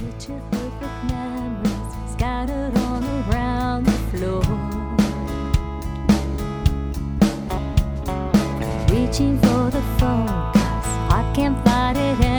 Picture perfect memories scattered all around the floor. Reaching for the phone, 'cause heart can't fight it